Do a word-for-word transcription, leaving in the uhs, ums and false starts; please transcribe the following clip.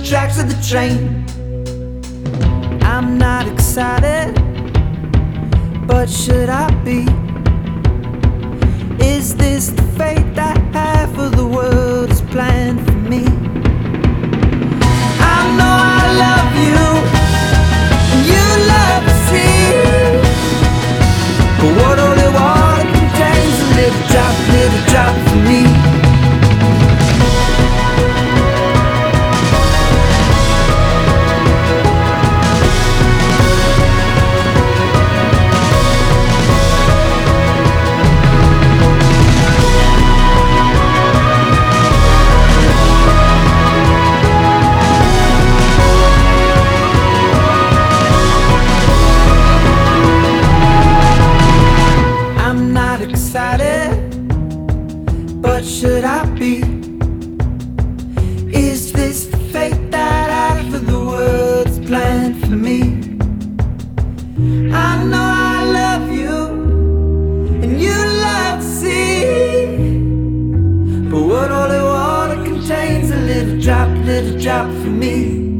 the tracks of the train. I'm not excited, but should I be? Is this the fate that half of the world has planned for me? I know I love you, and you love the sea, but what holy water contains a little drop, little drop for me. But should I be? Is this the fate that half of the world's planned for me? I know I love you, and you love the sea, but what holy water contains a little drop, little drop for me.